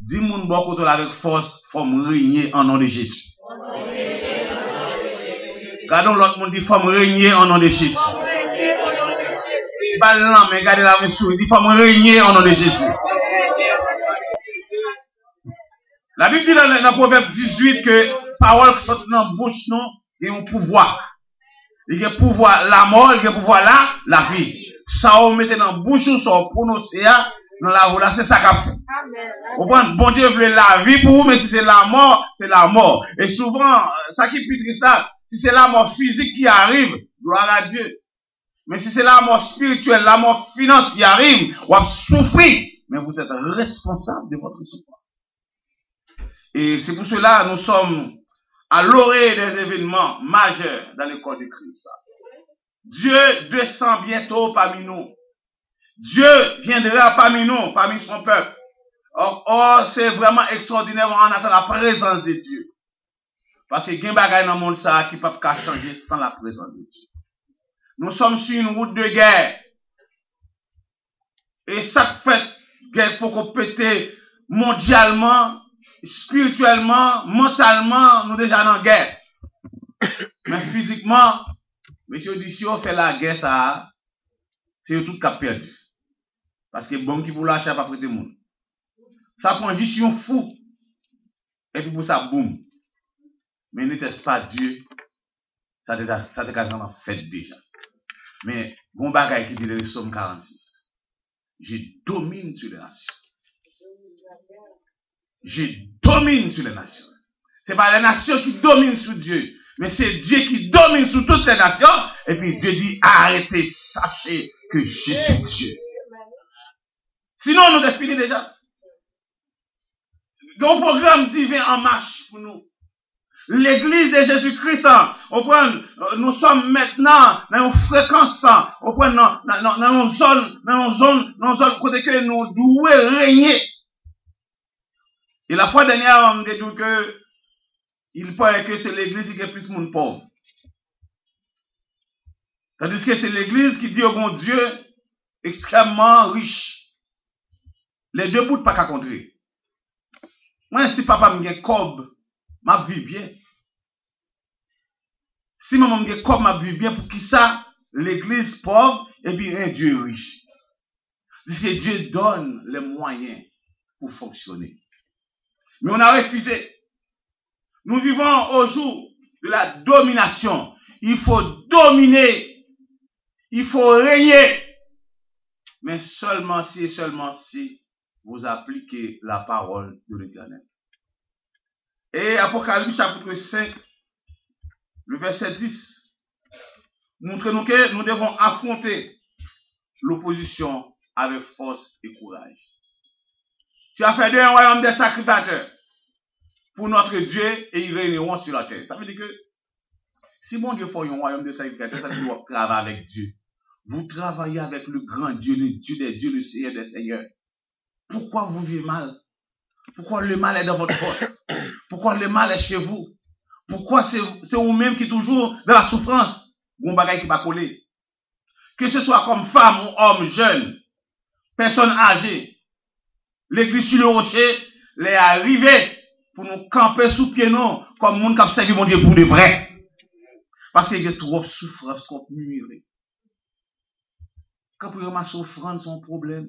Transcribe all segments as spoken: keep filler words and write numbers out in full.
Dis moun bon côté avec force, faut me régner en nom de Jésus. Gardons l'autre monde dit faut me régner en nom de Jésus. Pas là mais gardez la monsieur dit faut me régner en nom de Jésus. La Bible dit dans, dans Proverbe dix-huit que parole qui sort dans la bouche non, il y a un pouvoir. Il y a un pouvoir la mort, il y a un pouvoir là, la vie. Ça on mette dans la bouche ou ça on prononce dans la voix là, c'est ça qu'a fait. Vous comprenez, bon Dieu veut la vie pour vous, mais si c'est la mort, c'est la mort. Et souvent, ça qui pire ça, si c'est la mort physique qui arrive, gloire à Dieu. Mais si c'est la mort spirituelle, la mort financière qui arrive, vous avez souffert, mais vous êtes responsable de votre souffrance. Et c'est pour cela nous sommes à l'orée des événements majeurs dans le corps de Christ. Dieu descend bientôt parmi nous. Dieu viendra parmi nous, parmi son peuple. Or, or c'est vraiment extraordinaire, on attend la présence de Dieu. Parce que il y a des choses dans le monde ça qui ne peuvent pas changer sans la présence de Dieu. Nous sommes sur une route de guerre. Et chaque fait guerre pour qu'on péter mondialement, spirituellement, mentalement, nous déjà dans la guerre. Mais physiquement, monsieur dit, si on fait la guerre, ça, c'est tout qui a perdu. Parce que bon qui vous lâche pas prêter monde. Ça prend juste un fou. Et puis pour ça, boum. Mais n'était-ce pas Dieu? Ça déjà, ça déjà fait déjà. Mais, bon bagay qui dit le Somme quarante-six. Je domine sur les nations. Je domine sur les nations. C'est pas les nations qui dominent sur Dieu. Mais c'est Dieu qui domine sur toutes les nations. Et puis Dieu dit, arrêtez, sachez que je suis Dieu. Sinon, nous définissons déjà. Un programme divin en marche pour nous. L'église de Jésus-Christ, on prend, nous sommes maintenant dans une fréquence, on prend dans, dans, dans une zone, dans une zone, dans une zone côté que nous devons régner. Et la fois dernière, on me dit que il paraît que c'est l'église qui est plus monde pauvre. Tandis que c'est l'église qui dit au bon Dieu extrêmement riche. Les deux bouts pas qu'à contrer. Moi, si papa me gagne cob, ma vie bien. Si maman me gagne cob, ma vie bien, pour qui ça, l'église pauvre, et puis un Dieu riche. C'est Dieu donne les moyens pour fonctionner. Mais on a refusé. Nous vivons au jour de la domination. Il faut dominer. Il faut régner. Mais seulement si et seulement si vous appliquez la parole de l'Éternel. Et Apocalypse chapitre cinq, le verset dix, montre-nous que nous devons affronter l'opposition avec force et courage. Tu as fait d'eux un royaume des sacrificateurs pour notre Dieu et ils régneront sur la terre. Ça veut dire que si mon Dieu fait un royaume des sacrificateurs, ça veut dire que vous travaillez avec Dieu. Vous travaillez avec le grand Dieu, le Dieu des dieux, le Seigneur des seigneurs. Pourquoi vous vivez mal? Pourquoi le mal est dans votre corps? Pourquoi le mal est chez vous? Pourquoi c'est vous-même qui toujours dans la souffrance? Bon bagay qui va coller. Que ce soit comme femme ou homme jeune, personne âgée, l'église sur le rocher, les arrivés pour nous camper sous pied non, comme monde qui a servi mon Dieu pour de vrai. Parce qu'il y a trop de souffrance, trop de murmure. Quand vous ramassez offrande, son problème.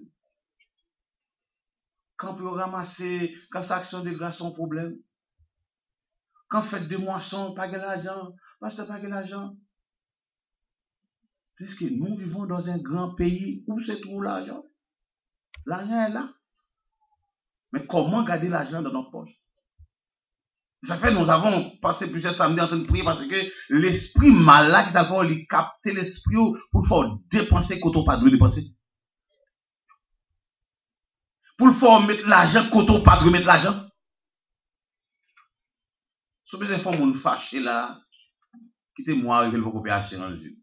Quand vous ramassez, quand ça action de grâce, son problème. Quand vous faites des moissons, pas de l'argent, parce que pas de l'argent. Puisque nous vivons dans un grand pays où se trouve l'argent. L'argent est là. Mais comment garder l'argent dans nos poches? Ça fait, nous avons passé plusieurs samedis en train de prier parce que l'esprit malade, ça va lui capter l'esprit pour faire dépenser quand on pas de dépenser. Pour le faire mettre l'argent quand on pas de mettre l'argent. Si vous avez fait mon fâché là, quittez-moi, arrivez le copier acheter dans le yeux.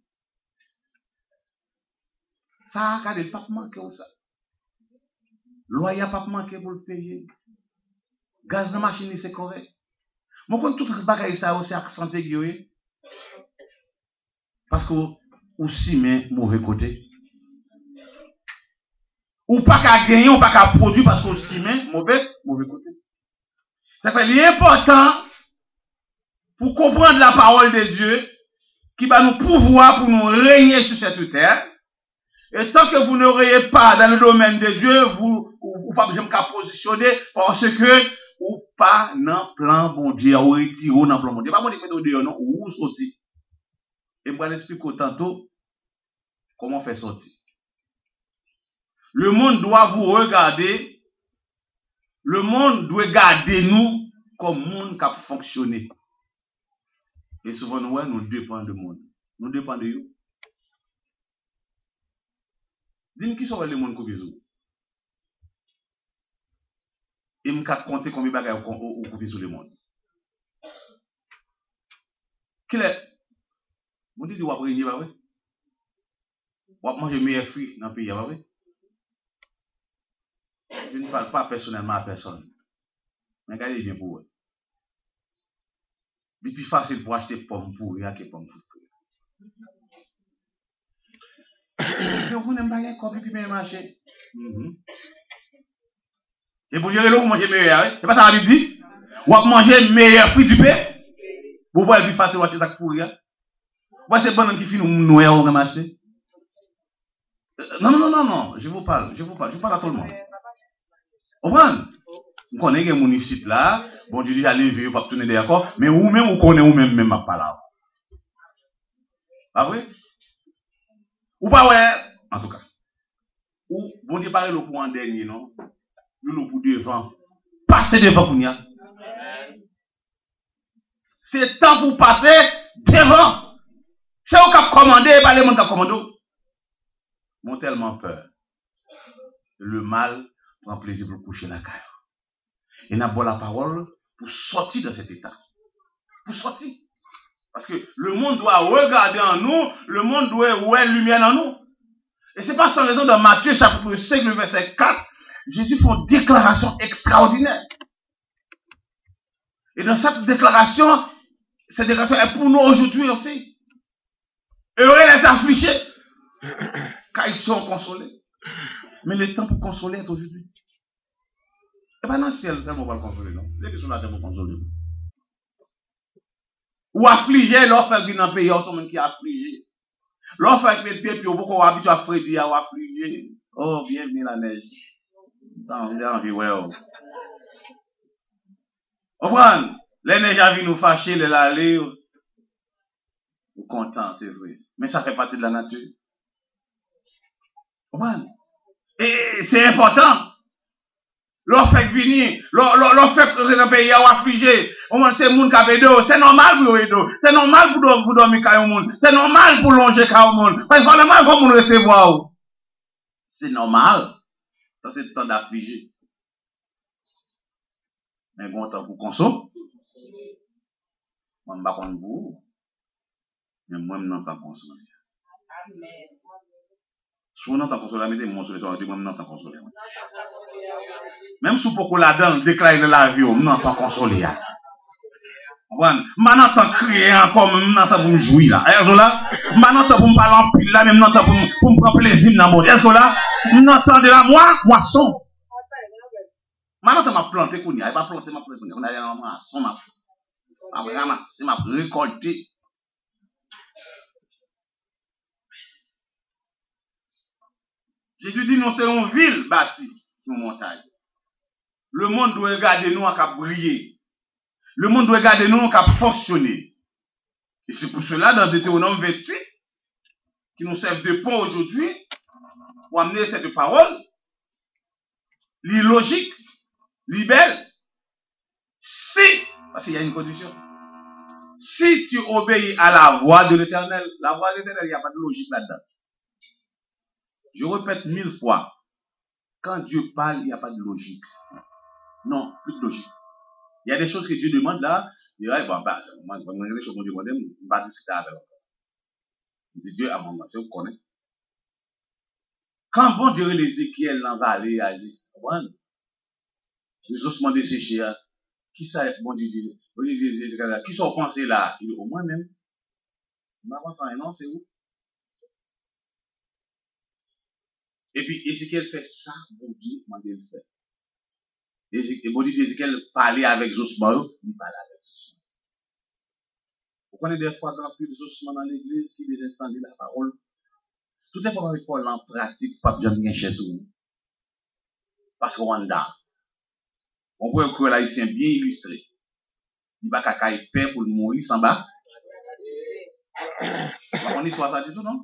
Ça, regardez, le pape manqué ou ça. Loyer pas manqué pour le payer. Gaz de machine, c'est correct. Moi, quand tout le bagage ça aussi accenté guéri. Parce que aussi mais mauvais côté. ou pas qu'à gagner, ou pas qu'à produire parce qu'on s'y met, mauvais, mauvais côté. Ça fait l'important pour comprendre la parole de Dieu qui va nous pouvoir pour nous régner sur cette terre. Et tant que vous ne rayez pas dans le domaine de Dieu, vous, ou pas besoin de positionner parce que, ou pas dans plan bon Dieu, ou retiré dans plan bon Dieu. Pas mon Dieu, non, ou sorti. Et moi, l'explique tantôt comment faire sortir. Le monde doit vous regarder, le monde doit garder nous comme monde qui a fonctionné. Et souvent, nous, nous dépendons du monde. Nous dépendons de vous. Dis-moi qui sont les mondes qui sont et je vais compter combien de bagages au coupé sur le monde. Quel est? Vous dites que vous avez régné, bah oui. Vous avez mangé meilleur fruit dans le pays, bah oui. Je ne parle pas personnellement à personne. Mais regardez bien pour eux. C'est plus facile pour acheter pommes pourries que pommes pourries. Vous n'aimez pas les copies puis bien marché. Et pour dire que vous mangez meilleur, c'est pas ça la Bible dit? Vous avez mangé meilleur fruit du pays. Vous voyez plus facile d'acheter ça pourri. Vous c'est bon qui finit nous noyer au marché. Non, non, non, non, non, je vous parle, je vous parle, je vous parle à tout le monde. Vous comprenez? Vous connaissez que mon site là, bon Dieu dit allez vivre, pas tourner d'accord, mais vous-même, vous connaissez vous-même, même pas là. Ah oui? Ou pas ouais, en tout cas. Ou, bon Dieu parle le pour en dernier, non? Nous le pour devant. Passez devant pour nous. C'est temps pour passer devant. C'est au cap commandé, pas les gens qui commandent. M'ont tellement peur. Le mal prend plaisir pour coucher la caille. Et n'a pas la parole pour sortir de cet état. Pour sortir. Parce que le monde doit regarder en nous, le monde doit voir lumière en nous. Et c'est pas sans raison dans Matthieu chapitre cinq, le verset quatre, Jésus fait une déclaration extraordinaire. Et dans cette déclaration, cette déclaration est pour nous aujourd'hui aussi. Heureux les affligés, car ils sont consolés. Mais le temps pour consoler est aujourd'hui. Et pas dans le ciel, c'est bon pour le consoler, non? Les qui sont là, c'est pour consoler. Ou affligé, l'on fait venir dans le pays, il y a des gens qui sont affligés. L'on fait mettre pied, puis on va habituer à frédir, ou affligé. Oh, bienvenue la neige. Dans l'envie, ouais, oh. Au prendre, les neiges à venir nous fâcher, les l'aller, ou content, c'est vrai. Mais ça fait partie de la nature. Au prendre. Et c'est important. L'on fait venir, l'on fait que dans le pays, ou affligé. C'est le monde qui a d'eau. C'est normal pour l'eau. C'est normal pour dormir quand monde. C'est normal pour longer quand monde. Parce que c'est normal pour nous recevoir. C'est normal. Ça, c'est le temps d'affliger. Mais bon temps pour consommer. Moi, je ne sais pas comment vous. Mais moi, je ne sais pas consommer. Si vous n'avez pas consolé, mettez-moi sur les toits, moi, je n'ai pas consolé. Même si vous la donne, déclarez la vie, je n'ai pas consolé. Maintenant, je crier encore, je n'ai pas pour me jouer là. Est-ce là? Maintenant, je pour me parler en pile là, même je pour me prendre plaisir dans le monde. Est-ce là? Je n'entends de la moi, moisson. Maintenant, je m'a planté, je n'ai pas planté, je m'a planté, on a un moisson, je ramassé, je récolté. Jésus dit, nous sommes une ville bâtie sur une montagne. Le monde doit regarder nous à briller. Le monde doit regarder nous à fonctionner. Et c'est pour cela, dans Deutéronome vingt-huit, qui nous servent de pont aujourd'hui, pour amener cette parole, l'illogique, l'ibelle, si, parce qu'il y a une condition, si tu obéis à la voix de l'Éternel, la voix de l'Éternel, il n'y a pas de logique là-dedans. Je répète mille fois, quand Dieu parle, il n'y a pas de logique. Non, plus de logique. Il y a des choses que Dieu demande là, il dit, bon, bah, moi, je vais me dire, je vais me pas discuter avec eux. Il dit, Dieu a mon vous connaissez. Quand bon Dieu l'Ézéchiel dans la vallée, il dit, les ossements desséchés, qui ça, bon Dieu dit, qui sont pensés là? Il dit, au moins même. Non, c'est où? Et puis, Ézéchiel fait ça, bon Dieu, m'a dit le fait. Et bon Dieu, Ézéchiel parlait avec Josué, il parlait avec Josué. Vous connaissez des fois, quand il y a plus de Josué dans l'église, qui les entendent la parole, tout est pour avec Paul en pratique, pas bien bien chez nous. Parce qu'on est là. On voit que l'haïtien bien illustré. Il va caca et père pour mourir sans bas. On est soit ça dit tout, non?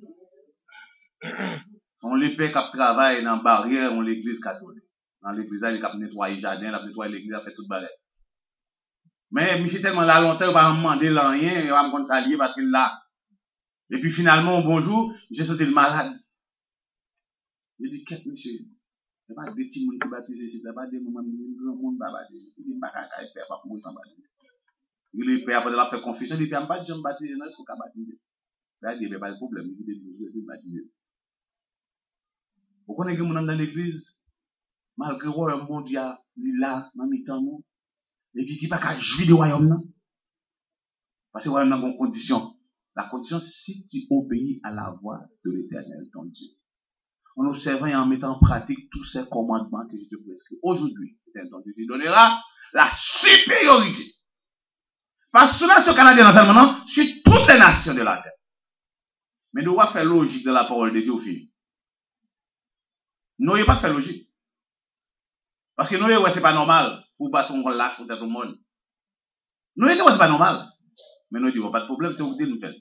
On les père qui travaille dans la barrière, on l'église catholique. Dans l'église, il a nettoyé le jardin, il a nettoyé l'église, il a fait tout le balai. Mais, monsieur, tellement là longtemps, il va me demander rien, il va me contrarier parce qu'il est là. Et puis finalement, bonjour, j'ai senti le malade. Je dis, qu'est-ce que monsieur? Il n'y a pas de petits monde qui baptisent ici, il n'y a pas de monde qui va baptiser. Il n'y a pas de père pour mourir sans baptiser. Il est père pour la faire confusion, il dit, il n'y a pas de gens baptisés, non, il faut qu'à baptiser. Là, il n'y a pas de problème, il dit, baptiser. Vous connaissez que dans l'église, malgré le royaume mondial, il est là, dans le temps, et puis qui n'est pas qu'à jouir du royaume, non? Parce que le royaume n'a pas de condition. La condition, si tu obéis à la voix de l'Éternel, ton Dieu. En observant et en mettant en pratique tous ces commandements que je te prescris. Aujourd'hui, l'Éternel, ton Dieu, te donnera la supériorité. Pas seulement sur le Canadien dans seulement, non, sur toutes les nations de la terre. Mais nous devons faire logique de la parole de Dieu au fini. Nous n'avons pas fait logique. Parce que nous, ouais, c'est pas normal pour battre son là sur tout le monde. Nous, ouais, c'est pas normal. Mais nous disons, pas de problème, c'est vous qui nous faites.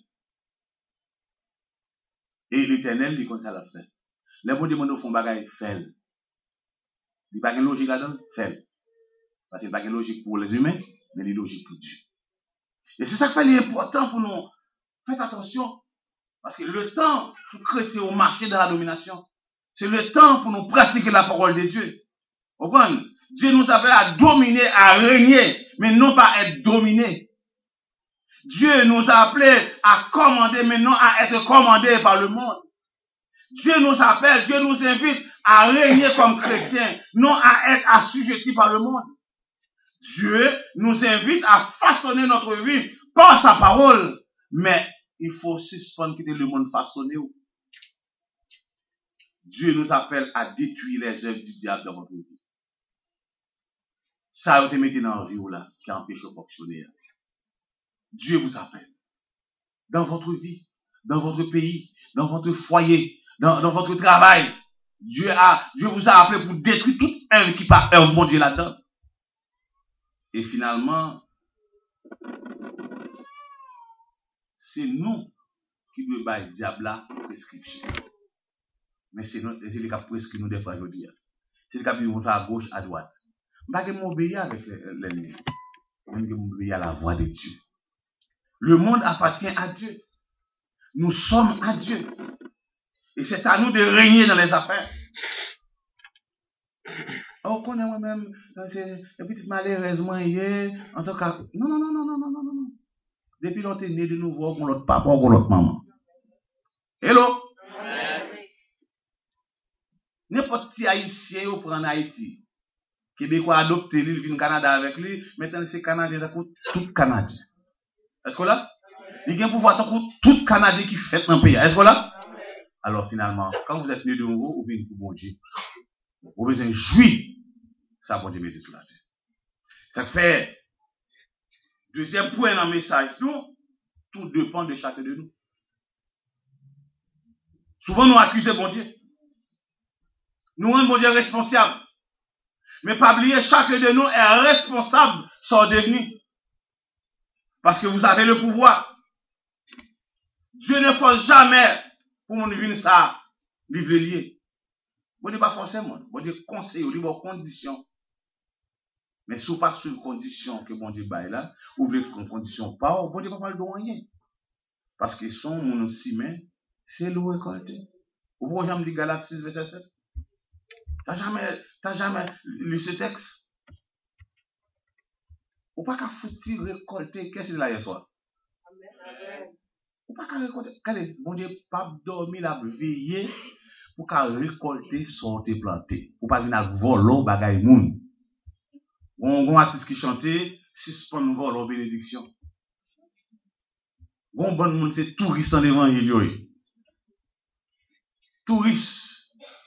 Et l'Éternel dit comme ça l'a fait. Les bons démons font bagaille, fait. Il n'y a pas de logique là-dedans, fait. Parce qu'il n'y a pas de logique pour les humains, mais il y a logique pour Dieu. Et c'est ça qui fait l'important pour nous. Faites attention. Parce que le temps pour chrétiens au marché de la domination, c'est le temps pour nous pratiquer la parole de Dieu. Vous comprenez? Dieu nous appelle à dominer, à régner, mais non pas à être dominé. Dieu nous a appelés à commander, mais non à être commandés par le monde. Dieu nous appelle, Dieu nous invite à régner comme chrétiens, non à être assujettis par le monde. Dieu nous invite à façonner notre vie par sa parole, mais il faut suspendre quitter le monde façonné. Dieu nous appelle à détruire les œuvres du diable dans votre vie. Ça vous mettez dans la vie là, qui empêche de fonctionner. Dieu vous appelle. Dans votre vie, dans votre pays, dans votre foyer, dans, dans votre travail. Dieu a, Dieu vous a appelé pour détruire toute œuvre qui part œuvre mon Dieu là-dedans. Et finalement, c'est nous qui nous baillons le diable là, prescription. Mais c'est nous, c'est les cas prescrits nous des fois, je veux dire. C'est les cas qui nous à gauche, à droite. Pas que m'obéir avec l'ennemi. Même que m'obéir à la voix de Dieu. Le monde appartient à Dieu. Nous sommes à Dieu. Et c'est à nous de régner dans les affaires. Oh, qu'on est moi-même, c'est un petit malheureusement hier, en tout cas. Non, non, non, non, non, non, non, non. Depuis l'on est né de nouveau, on l'autre papa, on l'autre maman. Hello? N'importe qui haïtien ou prend Haïti. Québécois adopté, il vient au Canada avec lui, maintenant c'est Canadien, ça coûte tout Canadien. Est-ce que là? Il y a un pouvoir, ça coûte tout Canadien qui fait dans le pays. Est-ce que là? Alors finalement, quand vous êtes né de nouveau, vous venez pour bon Dieu. Vous besoin jouir, ça bon Dieu mettez sur la terre. Ça fait, deuxième point dans le message, tout, tout dépend de chacun de nous. Souvent nous accusons bon Dieu. Nous rendons bon Dieu responsable. Mais pas oublier, chacun de nous est responsable de son devenir. Parce que vous avez le pouvoir. Dieu ne force jamais pour nous venir ça, vivre lié. Bon Dieu pas forcément. Bon Dieu conseille, il dit bon condition. Mais sous pas sur condition que bon Dieu baille là, ouvrez une condition pas, bon Dieu pas parler de rien. Parce que son mon ciment, c'est le récolté. Vous pouvez jamais dire Galates six, verset sept. T'as jamais, t'as jamais lu ce texte? Ou pas qu'à foutre récolter, qu'est-ce que c'est là hier soir? Ou pas qu'à récolter, qu'allez, bon Dieu, pas dormir la veiller pour qu'à récolter son te planté. Ou pas venir voler bagay moun. On a un artiste qui chantait, suspend voler bénédiction. On bon monde, c'est touriste en évangile. Touriste.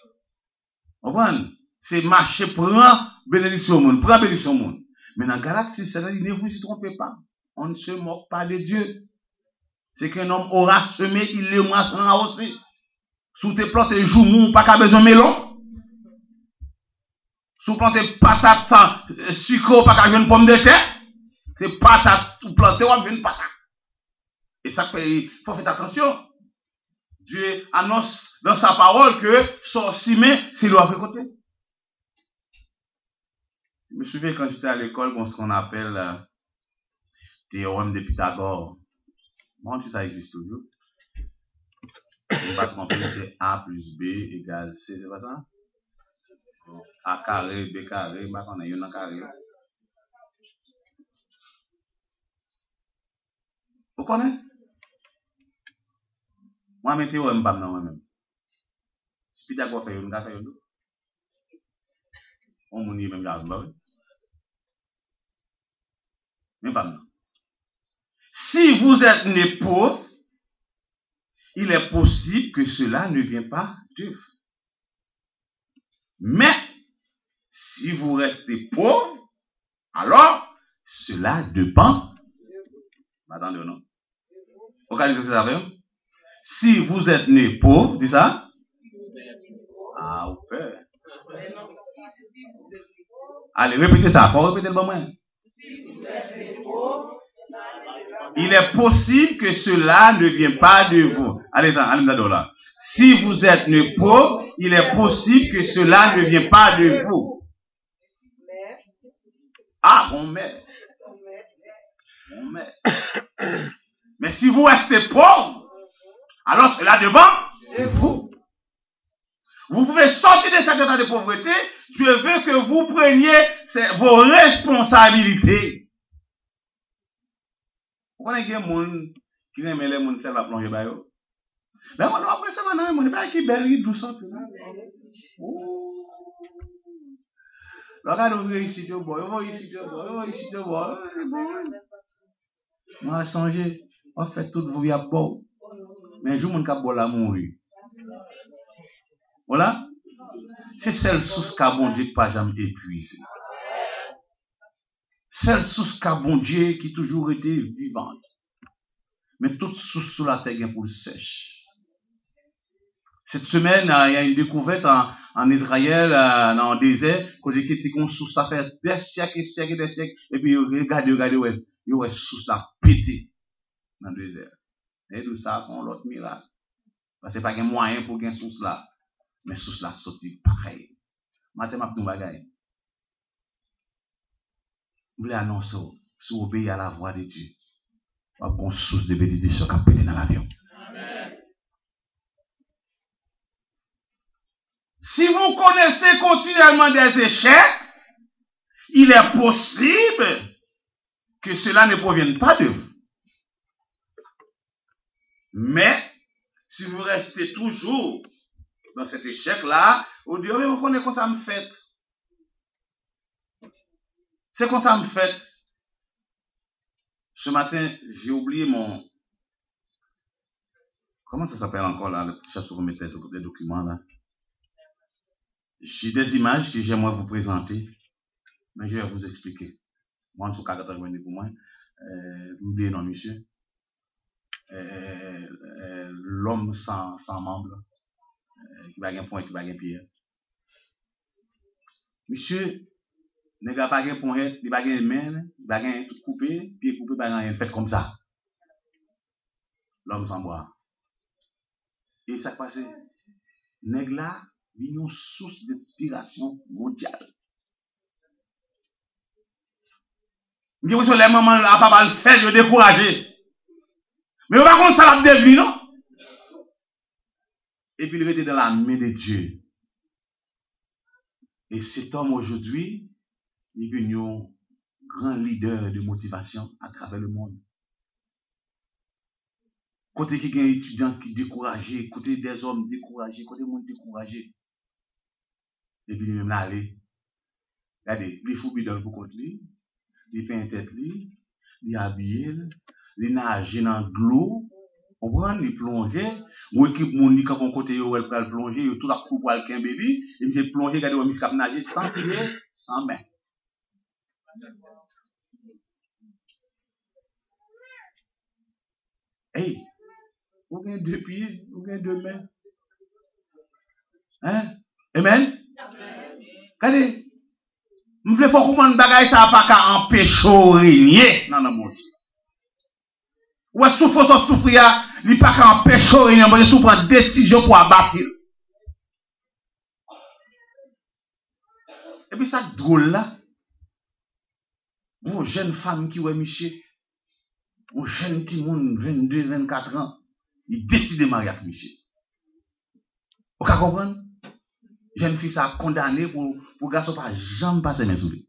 Vous comprenez? C'est marcher, prend bénédiction au monde, prend bénédiction au monde. Mais dans Galates six, ça dit, ne vous y trompez pas. On ne se moque pas de Dieu. C'est qu'un homme aura semé, il le moissonnera aussi. Sous tes plantes et joumou, pas qu'à besoin de melon. Sous plantes patate, sucre, pas qu'à besoin de pomme de terre. C'est patate, tout planté, on vient de patate. Et ça fait, il faut faire attention. Dieu annonce dans sa parole que son ciment, c'est l'eau à côté. Je me souviens quand j'étais à l'école, ce qu'on appelle euh, théorème de Pythagore. Bon, si ça existe toujours. On va tromper, c'est A plus B égale C, c'est pas ça? A carré, B carré, bah, on a eu un carré. Vous connaissez? Moi, je théorème, pas moi-même. Si Pythagore fait une, on fait une. On m'a dit même là, mais pas maintenant. Si vous êtes né pauvre, il est possible que cela ne vienne pas de vous. Mais, si vous restez pauvre, alors, cela dépend. Attendez, non? Regardez ce que ça veut. Si vous êtes né pauvre, dis ça? Ah, au père. Allez, répétez ça. Faut répéter le bon moment. Il est possible que cela ne vienne pas de vous. Allez, allez, là. Si vous êtes né pauvre, il est possible que cela ne vienne pas de vous. Ah, bon, mais. Bon, mais. Mais si vous restez pauvre, alors cela dépend de vous. Vous pouvez sortir de cet état de pauvreté. Dieu veut que vous preniez vos responsabilités. Vous connaissez des gens qui aiment les gens qui servent à plonger par eux? Mais moi, après ça, je ne sais pas qui belle, douce. Regardez, vous ici, vous voyez ici, vous voyez ici, vous voyez. Moi, songez, on fait tout, vous y a beau. Mais un jour, mon cap la mourir. Voilà? C'est celle source qu'a bon Dieu qui pas jamais épuisé. Celle source qu'a bon Dieu qui toujours été vivante. Mais toute source sous la terre est pour le sèche. Cette semaine, il y a une découverte en, en Israël, dans le désert, quand j'ai quitté une source, ça fait des siècles et siècles et des siècles, et puis regardez, regardez, ouais, il y a une source à péter dans le désert. Et tout ça, c'est l'autre miracle. Parce que c'est pas un moyen pour gagner source là. Mais source là, sorti pareil. Mathématiques, nous bagaille. Vous voulez annoncer, si vous obéissez à la voix de Dieu, vous avez une source de bénédiction qui a pété dans l'avion. Si vous connaissez continuellement des échecs, il est possible que cela ne provienne pas de vous. Mais, si vous restez toujours dans cet échec-là, vous dites, mais vous connaissez comment ça me fait. C'est comme ça me fait. Ce matin, j'ai oublié mon... Comment ça s'appelle encore là? Je cherche sur mes documents là. J'ai des images que j'aimerais vous présenter, mais je vais vous expliquer. Moi, je suis quatre-vingts pour moi. Euh, oubliez non, monsieur. Euh, euh, l'homme sans, sans membre, euh, qui va gagner point, qui va gagner pierre. Monsieur, n'est pas gagner point, il va gagner main, il va gagner tout coupé, pied coupé, il va gagner fait comme ça. L'homme sans bois. Et ça passe, nègre là, il y a une source d'inspiration mondiale. Il y a une les mamans là, papa le fait, je décourager. Mais on va contre ça la devine, non? Et puis il était dans la main de Dieu. Et cet homme aujourd'hui, il est devenu un grand leader de motivation à travers le monde. Côté qui y a des étudiants qui découragés, côté des hommes découragés, côté des monde découragés. Et puis il est même là, allez. Regardez, il faut bidon pour contre lui, il fait un tête lui, il est habillé, il nage dans l'eau, On prend, il plonge, ou équipe mon ni quand on côté yo elle peut plonger, yo tout la coupe pour le baby, et me plonger, regarder au miscap nager sans pied, sans main. Hey, vous avez deux pieds, vous avez deux mains. Hein? Amen? Regardez, je veux pas comprendre bagay ça pas qu'à empêcher régner dans le monde. Ou est-ce que souffre souffrir, il pas qu'à empêcher régner, mais il faut prendre décision pour abattre. Et puis ça drôle là, une jeune femme qui ouais Michel, un jeune petit monde vingt-deux vingt-quatre ans, il décide de marier avec Michel. Vous comprenez? Jeune fille ça condamné pour pour garçon pas jamais passer mes souliers.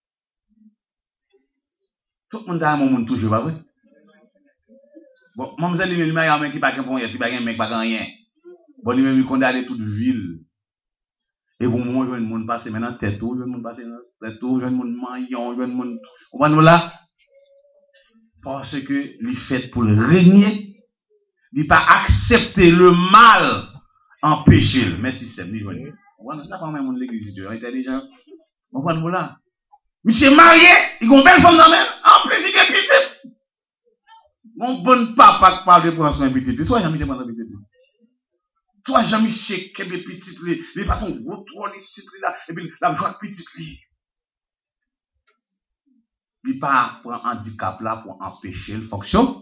Tout le monde a un moment toujours pas vrai. Bon, mademoiselle lui même a un mec qui pas qu'un bon, qui pas qu'un mec pas rien. Bon lui même il condamné toute ville. Et bon moment jeune monde passer maintenant tête tout, jeune monde passer tête tout, jeune monde maillon, jeune monde comprenez là parce que il fait pour le régner, il pas accepter le mal empêcher le merci c'est lui joindre. On n'a pas même l'église intelligent. On voit nous là. Monsieur marié, il a une belle femme dans même. En plus, il est petit. Mon bon papa qui parle de prendre soin de petit. Soit jamais prendre soin de petit. Soit jamais chez Québec petit. Les patrons, gros tour, les sites là. Et puis, la joie petit. Il pas pour un handicap là pour empêcher le fonction.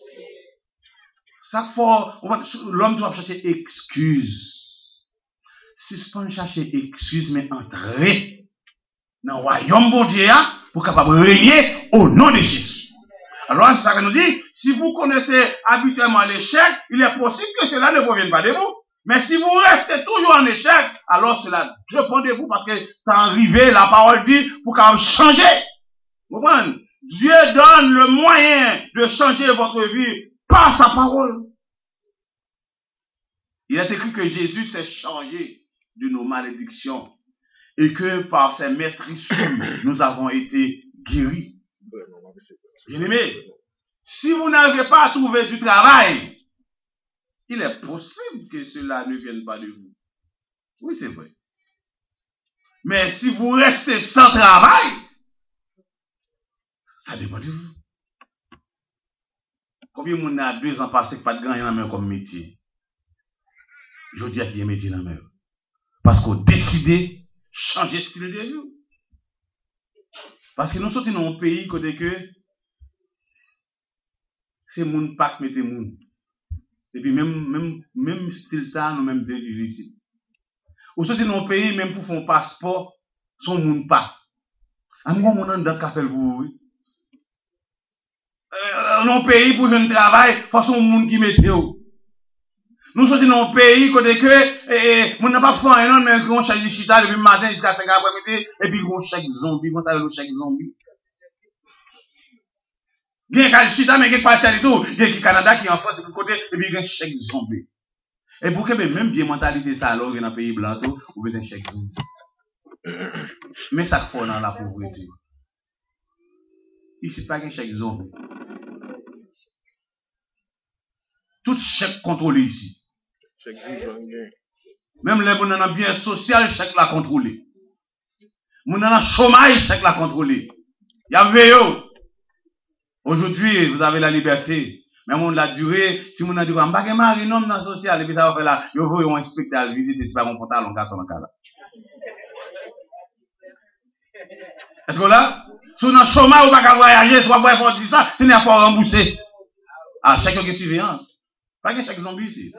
Ça faut, l'homme doit chercher excuse. Si ce pas chercher excuse, mais entrer dans le royaume bon Dieu pour capable régner au nom de Jésus. Alors, c'est ça que nous dit, si vous connaissez habituellement l'échec, il est possible que cela ne provienne pas de vous. Mais si vous restez toujours en échec, alors cela dépend de vous parce que c'est arrivé, la parole dit, pour capable changer. Vous comprenez? Dieu donne le moyen de changer votre vie par sa parole. Il est écrit que Jésus s'est changé de nos malédictions et que par ses maîtrisses nous avons été guéris. Bien aimé, si vous n'avez pas trouvé du travail, il est possible que cela ne vienne pas de vous. Oui, c'est vrai. Mais si vous restez sans travail, ça dépend de vous. Combien de monde a deux ans passé pas de grand rien comme métier? Je dis à qui est métier dans la mer. Parce qu'on décide de changer ce style de vie. Parce que nous sommes dans un pays côté que c'est moun pas qui mette moun. Et puis même, même, même style ça, nous même vivre ici. Ou sommes dans un pays, même pour faire un passeport, son moun pas. Un grand monde dans le café vous, oui. Euh, dans un pays pour faire un travail, façon moun qui mette vous. Nous sommes dans un pays côté que, eh, on n'a pas fait un an, mais on chèque du chita depuis le matin jusqu'à cinq heures après-midi, et puis on chèque zombie, on s'appelle le chèque zombie. Il y a un chita, mais il y a pas de tout. Il y a un Canada qui est en France de l'autre côté, et puis il y a un chèque zombie. Et pour que même bien mentalité ça, alors, dans le pays blanc, on veut un chèque zombie. Mais ça fait dans la pauvreté. Ici, pas un chèque zombie. Tout chèque contrôlé ici. Même les gens dans le bien social, chèque la contrôlé. Moun dans le chômage, chèque la contrôlé. Il y a vélo. Aujourd'hui, vous avez la liberté. Mais on l'a duré. Si vous avez dit, on va pas marier un homme dans le social, et puis ça va faire là, vous voyez, on inspecte à la visite, c'est pas mon pantalon, garçon, dans le cas là. Est-ce que là, si vous avez un chômage, vous ne pouvez pas voyager, si vous ne pouvez pas ça, c'est n'est pas rembourser. Ah, chèque de surveillance. Pas que chèque zombie ici.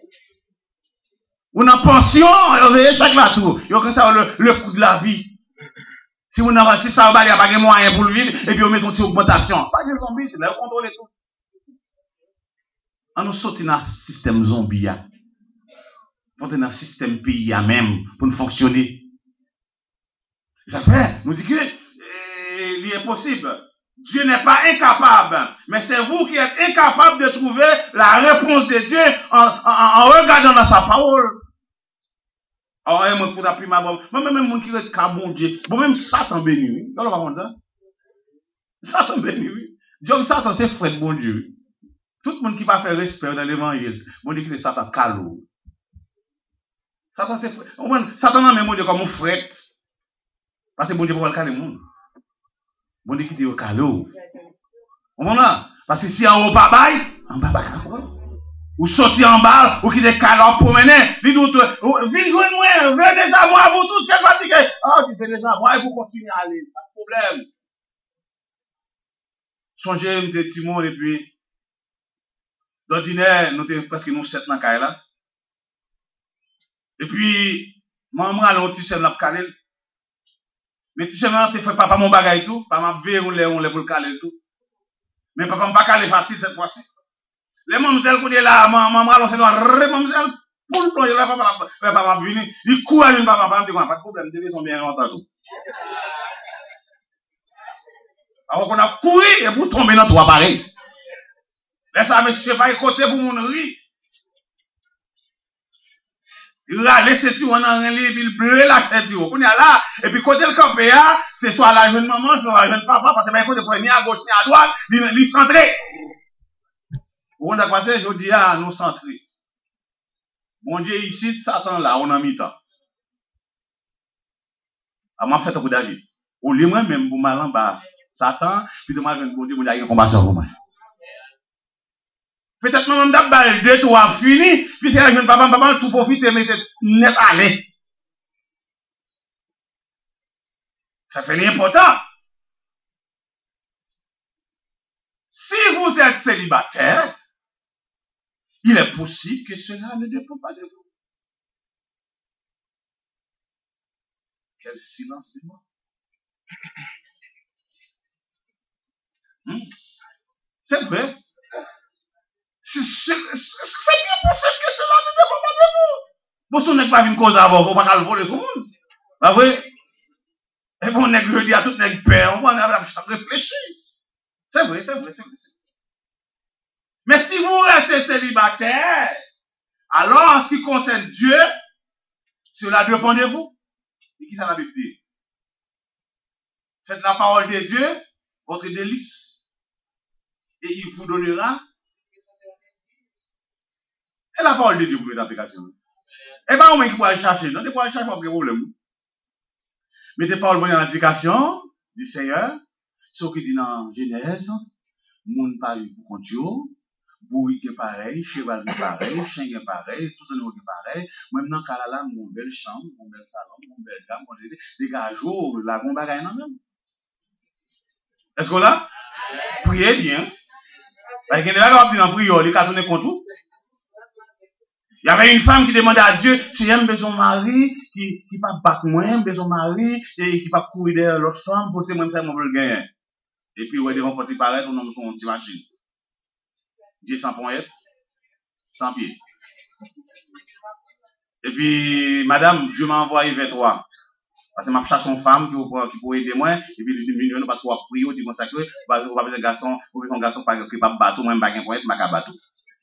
Ou dans pension, vous voyez, chaque là tout. Il y a comme ça le, le coût de la vie. Si vous n'avez si ça, il n'y a pas de moyen pour le vivre, et puis on met une petite augmentation. Pas de zombie, c'est là, vous contrôlez tout. On nous sortit dans le système zombie. On est dans le système pays même, pour nous fonctionner. Ça fait, nous dit que, euh, il est possible. Dieu n'est pas incapable, mais c'est vous qui êtes incapable de trouver la réponse de Dieu en, en, en regardant dans sa parole. Alors, un mot pour la prime moi, même mon qui est bon Dieu, bon, même Satan béni, oui. Alors, on va ça. Satan béni, oui. Dieu, Satan, c'est frère bon Dieu. Tout le monde qui va faire respect dans l'évangile, bon dit que c'est Satan calou. Satan c'est Satan n'a même dit comme un frère. Parce que bon Dieu va pas le caler le monde. Bon dit qu'il dit au calou. On là parce que si en haut pas bail, en bas bail. Ou sortir en bas, ou qui des calons promener, vite ou vite jouer moi, venez déjà moi vous tous qui fatigués. Ah, tu fais déjà moi et vous continuez à aller, pas de problème. Songez de Timon et puis d'ordinaire, nous sommes presque nous sept dans la caille là. Et puis, maman a un petit chef dans le calé. Mais petit chef là, c'est fait papa mon bagage tout, papa m'a verrouillé on les pour le caler tout. Mais papa m'a pas calé facile cette fois-ci. Les mamzelles qui sont là, maman a lancé dans mamzelle pour le plonger là, papa papa venu, il court à une papa, papa dit pas de problème, devez sont bien rentrés tout. Alors qu'on a couru et pour tomber dans trois pareils. Laisse ça, monsieur, pas écouter pour mon riz. Il a laissé tout, on a un livre, il bleu la tête du haut. On est là, et puis côté le campé, c'est soit la jeune maman, soit la jeune papa, parce que pas écouter pour ni à gauche ni à droite, ni centré. On a passé, je dis, ah, nous centré. Bon Dieu, ici, Satan là, on a mis ça. À m'a fait un coup d'agir. Au lieu moi-même, pour mal en bas, Satan, puis de mal, bon Dieu, mon Dieu, il y a une combat pour moi. Peut-être même d'abord deux trois fini, puis c'est la jeune papa, papa, tout profite et mettez net à l'aise. Ça fait important. Si vous êtes célibataire, il est possible que cela ne dépend pas de vous. Quel silence de moi. Hmm. C'est vrai. C'est bien possible que cela ne dépend pas de vous. Vous si on n'est pas une cause avant, vous ne pouvez pas le voler tout le monde. Pas vrai? Et vous n'êtes pas dit à tout n'est peur, on va réfléchir. C'est vrai, c'est vrai, c'est vrai. Mais si vous restez célibataire, alors en ce qui concerne Dieu, cela dépend de vous. Et qui ça la Bible dit? Faites la parole de Dieu, votre délice, et il vous donnera. Et la parole de Dieu pour les applications. Et pas au moins qui pourra chercher, non, qui pourra chercher pour le problème. Mettez parole en application du Seigneur, ce qui dit dans Genèse, monde pareil pour compte yo, bourri qui est pareil, cheval qui est pareil, chien qui est pareil, tout le monde qui est pareil, même dans Kalala, mon belle chambre, mon bel salon, mon bel gamme, mon des gajots, la bombe bagaille non même. Est-ce que là? Priez bien. Parce que les gens qui ont prié, les cas tournent contre. Il y avait une femme qui demandait à Dieu si j'aime besoin de mari, qui qui pas battre moi, besoin de mari, et qui pas courir derrière l'autre femme, pour que moi ça me veut gagner. Et puis, ouais, des rencontres qui paraissent, on a son petit machine. Dieu sans point, sans pied. Et puis, madame, Dieu m'a envoyé vers toi. Parce que ma cherche une femme qui pourrait aider moi, et puis, il dit, millions, parce qu'on va prier, on dit consacré, on va faire un garçon, on va faire un garçon qui pas bateau, moi, je ne vais pas point, je vais bateau.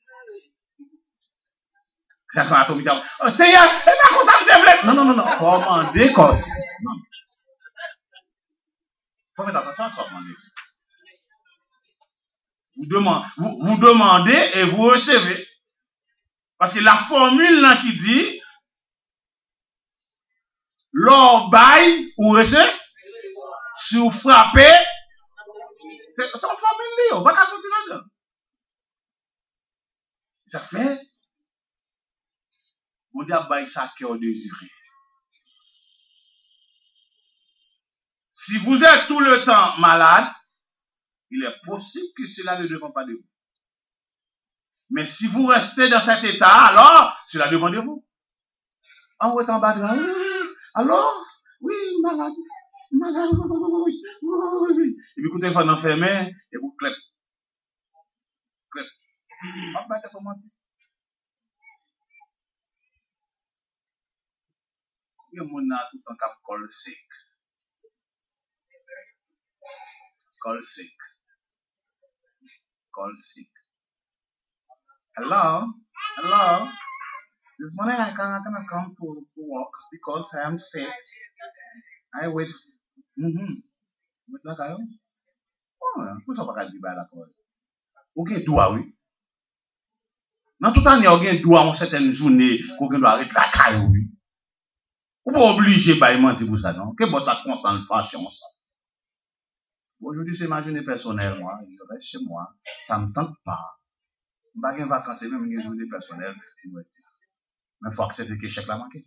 Ça sera atomique. Oh, Seigneur, et pas comme ça, me développe. Non, non, non, non, commandez, cause. Non. Faut faire attention à ce commander. Vous demandez, vous, vous demandez et vous recevez. Parce que la formule là qui dit, l'or bail ou recevez, si vous frappez, c'est une formule là, on va pas sortir là-dedans. Ça fait, on dit à bail ça cœur désiré. Si vous êtes tout le temps malade, il est possible que cela ne dépend pas de vous. Mais si vous restez dans cet état, alors, cela dépend de vous. En est en bas de là, oui, alors, oui, malade, malade, oui, oui, oui. Et puis, écoutez, il faut enfermer, et vous clep. Clep. On va être menti. Il y a un monde tout en cap col sec. Col sec. Col sec. Hello? Hello? This morning I cannot come to, to work because I am sick. I wait. Mm-hmm. Wait like I am. Oh, who's up a guy by la call? Okay, do I? Dans toute année, on a droit à une certaine journée, qu'on doit arrêter la caille, oui. On pas obligé par mentir pour ça, non? Que bon, ça content le faire ensemble. Aujourd'hui, c'est ma journée personnelle, moi. Je reste chez moi. Ça me tente pas. Je ne vais pas vacances, même une journée personnelle. Mais il faut accepter que chèque la manqué.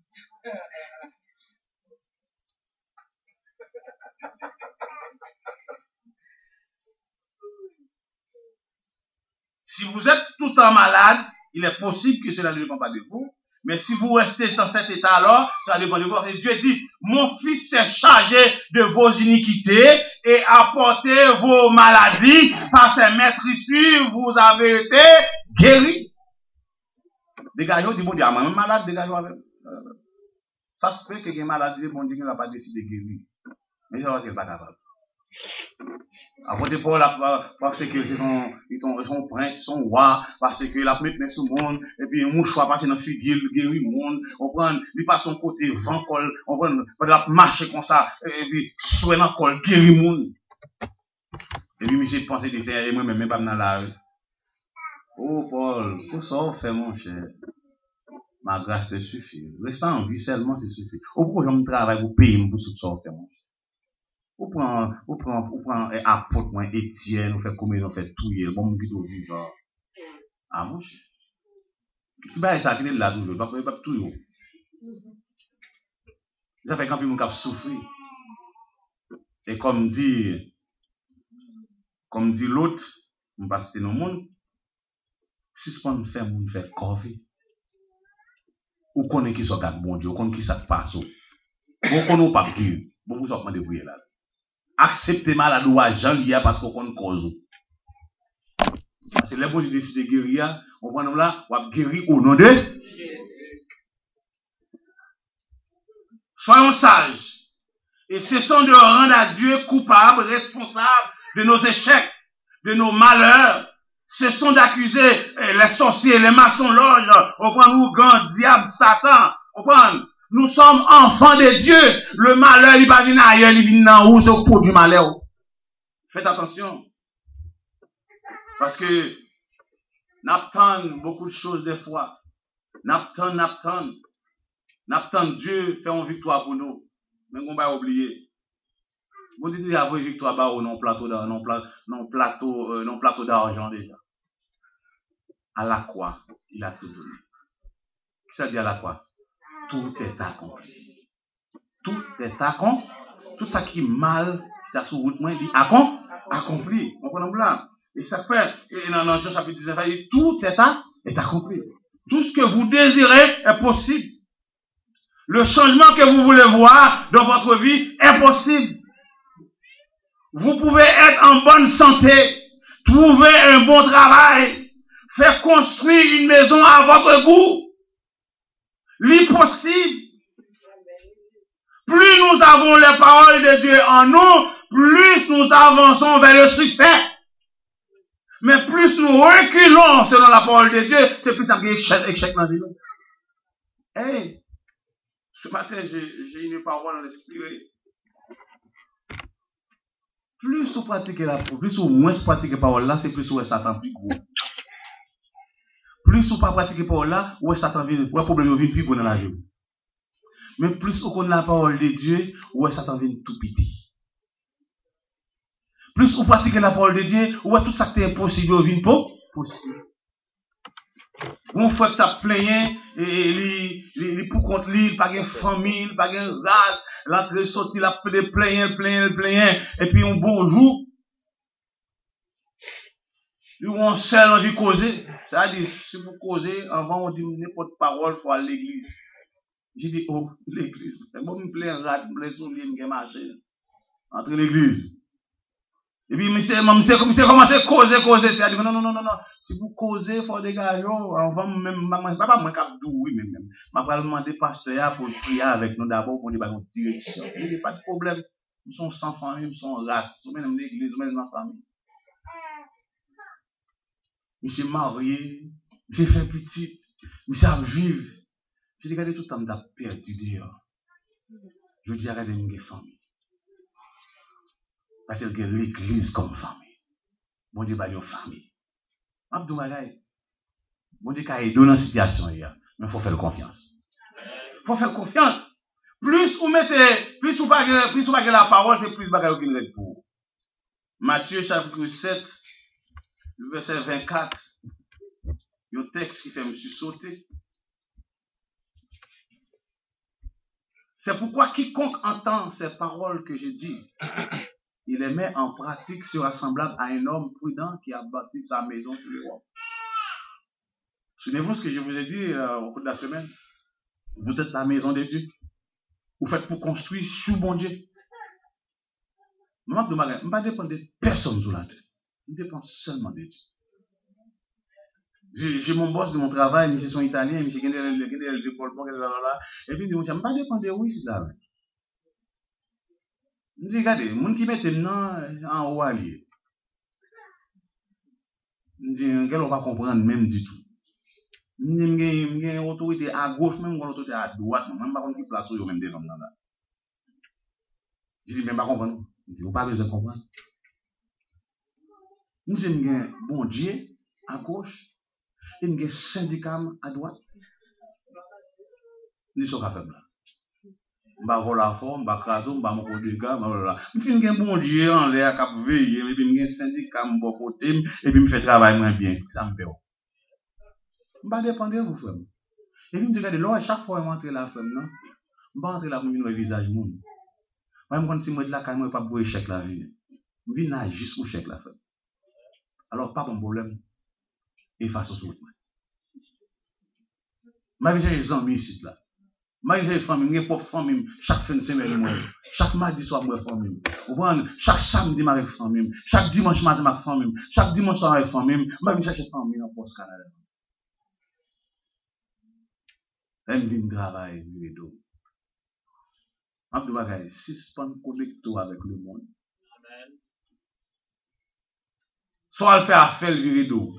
Si vous êtes tout le temps malade, il est possible que cela ne dépend pas de vous. Mais si vous restez dans cet état alors, ça dépend de vous. Et Dieu dit, mon fils s'est chargé de vos iniquités et a porté vos maladies. Par ses maîtrisures, vous avez été guéris. Dégagez, dit, bon Dieu, moi, même malade, dégagez avec. Ça se fait que les maladies, bon Dieu, n'a pas décidé de guérir. Mais ça, c'est pas capable. Après, de Paul, parce que son, son, son prince, son roi, parce que la pluie met sous le monde, et puis un mouchoir passe dans le figuier, il guérit le monde, on prend, il passe son côté, vent col, on prend, on marcher comme ça, et puis, soit dans le col, guérit le monde. Et puis, monsieur pensait que c'est moi-même, même pas dans la rue. Oh, Paul, pour ça, on fait, mon cher. Ma grâce te suffit. Rester en vie seulement, c'est suffit. Au point, je me travaille pour payer pour tout ça, mon cher. Ou prend, ou prend, ou prend, un apôtre, moi, Étienne, on fait combien, on fait tout, bon, mon plutôt vivant. Ah, mon cher. Tu vas ça, tu es là, toujours, pas, pas tout, ça fait quand même, mon cap souffrir. Et comme dit, comme dit l'autre, on passe dans le monde, si ce qu'on fait, on fait corvée. Ou qu'on est qui soit garde bon Dieu, ou qu'on qui ça passe, ou qu'on n'a pas guérir, bon, vous avez débrouillé là. Acceptez malade ou agent lié parce qu'on connaît cause. Parce que les gens qui décident de guérir, on va nous là, on va guérir au nom de Jésus. Soyons sages. Et cessons de rendre à Dieu coupable, responsable de nos échecs, de nos malheurs. Cessons d'accuser les sorciers, les maçons, l'ange, on prend nous, grand diable, Satan, on prend. Nous sommes enfants de Dieu. Le malheur, il va venir ailleurs, il vient en haut, c'est au pot du malheur. Faites attention. Parce que, n'attend beaucoup de choses des fois. N'attend, n'attend. N'attend Dieu fait une victoire pour nous. Mais on va oublier. Vous dites, il y a une victoire bah, non plateau, non plateau, non plateau, euh, non plateau d'argent déjà. À la croix, il a tout donné. Qu'est-ce que ça dit à la croix? Tout est accompli. Tout est accompli. Tout ça qui est mal, qui est sur route, moi, il dit accompli. On comprend là. Et ça fait, et dans le chapitre dix-neuf, il dit tout est, à, est accompli. Tout ce que vous désirez est possible. Le changement que vous voulez voir dans votre vie est possible. Vous pouvez être en bonne santé, trouver un bon travail, faire construire une maison à votre goût. L'impossible. Plus nous avons les paroles de Dieu en nous, plus nous avançons vers le succès. Mais plus nous reculons selon la parole de Dieu, c'est plus ça qui est échec dans la vie. Hey, ce matin, j'ai une parole inspirée. Plus vous pratiquez la parole, plus ou moins vous pratiquez la parole là, c'est plus où est Satan plus gros. Plus ou pas pratiquer la parole là, où est Satan vient, où est problème vient plus gros dans la vie. Mais plus vous connaissez la parole de Dieu, où est Satan vient tout petit. Plus vous pratiquez la parole de Dieu, où est tout ça qui est impossible vient pas possible. On fait que tu as plaigné, et il pour contre lui, pas de famille, pas de race, l'entrée sortie, la plaigné, plaigné, plaigné, plaigné, et puis un bon jour, on seul envie de causer. Ça dit, si vous causez, avant on dit n'importe parole, il faut aller à l'église. J'ai dit, oh, l'église. Moi, je me plains, je me plains, je me plains, marcher. Entre l'église. Et puis, monsieur, monsieur, monsieur, commence à causer, causer. C'est à dire, non, non, non, non, non. Si vous causez, il faut dégager. On va même, pas moi, cap dou, oui, même, même. Je vais demander pasteur pour prier avec nous d'abord pour nous donner une direction. Il n'y a pas de problème. Nous sommes sans famille, nous sommes race. Nous sommes l'église, nous sommes dans la famille. Monsieur marié, j'ai fait petite, monsieur a vivre. J'ai regardé tout le temps de perdu dehors. Je dis, regardez une famille. Parce que l'église comme famille. Bon Dieu, bah, une famille. Abdou Bagay. Bon Dieu, quand il donne une situation, mais il faut faire confiance. Il faut faire confiance. Plus vous mettez, plus vous baguez, plus vous baguez la parole, c'est plus baguez vous gagnez pour. Matthieu chapitre sept, verset vingt-quatre. Il y a un texte qui fait me sauter. C'est pourquoi quiconque entend ces paroles que je dis, il les met en pratique sera semblable à un homme prudent qui a bâti sa maison sur le roc. Souvenez-vous ce que je vous ai dit euh, au cours de la semaine. Vous êtes la maison de Dieu. Vous faites pour construire sous bon Dieu. Moi, je ne vais pas dépendre de personne sur la terre. Je dépends seulement de Dieu. J'ai mon boss de mon travail, monsieur son italien, monsieur qui est le Paul Pong, et puis il dit, je ne vais pas dépendre de oui, c'est là. Je dis, regardez, les gens qui mettent maintenant en haut allié. Je dis, on ne va pas comprendre même du tout. Je dis, il y a une autorité à gauche, même une autorité à droite, même pas qui place où même des hommes là. Je dis, même pas comprendre. Je dis, vous pas besoin de comprendre. Nous avons un bon Dieu à gauche. Il y a un syndicat à droite. Nous sommes capables. Je ne vais pas la forme, je ne vais pas craser, je ne vais pas me de gars, voilà. Il y a un bon Dieu en l'air qui a veillé, et puis il y a un syndicat à mon côté, et puis il fait travail moins bien. Ça me fait. Je ne vais pas dépendre de vous, frère. Et puis, regardez, là, chaque fois que je rentre la femme, non, je vais rentrer là pour me visage monde. Moi, quand si je suis là, quand je ne vais pas pour échec la vie. Je viens là juste pour échec la femme. Alors, pas de problème. Efface au autres. Ma vie, j'ai des amis ici, là. Ma vie, j'ai des familles, j'ai propre famille, chaque fin de semaine, moi. Chaque mardi soir, moi, famille. Vous voyez, chaque samedi, ma famille. Chaque dimanche matin, ma famille. Chaque dimanche soir, ma famille. Ma vie, j'ai famille dans le poste Canada. Elle vient travailler, vivre d'eau. Abdou Bagay, suspend connecto avec le monde. Soit elle fait affaire, vivre d'eau.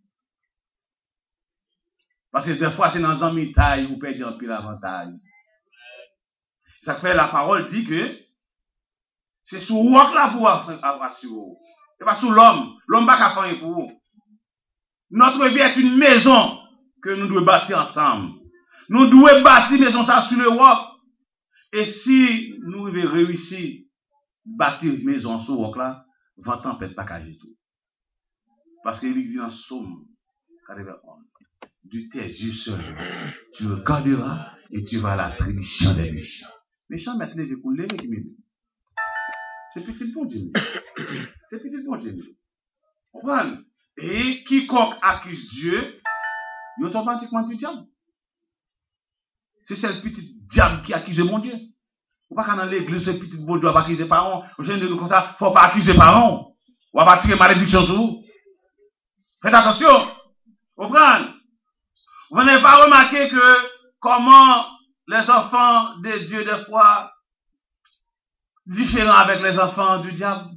Parce que des fois, c'est dans un mitaille, vous perdez un peu l'avantage. Ça fait la parole dit que c'est sur roc là pour avoir sur vous. C'est pas sur l'homme. L'homme va pas faire pour vous. Notre vie est une maison que nous devons bâtir ensemble. Nous devons bâtir maison ça sur le roc. Et si nous réussir à bâtir maison sur le roc là, vingt ans peut-être pas cager tout. Parce qu'il dit dans Somme, de tes yeux seuls, tu regarderas et tu vas à la tradition des méchants. Méchants mettent les yeux pour les qui me dit. C'est petit bon Dieu. C'est petit bon Dieu. Vous comprenez? Et quiconque accuse Dieu, il est automatiquement du diable. C'est le petit diable qui accuse mon Dieu. Vous ne pouvez pas dans l'église, ce petit bon Dieu va accuser les parents. Je viens de dire comme ça, il ne faut pas accuser les parents. On va pas tirer malédiction sur vous. Faites attention. Vous comprenez? Vous n'avez pas remarqué que comment les enfants de Dieu, des fois, différents avec les enfants du diable?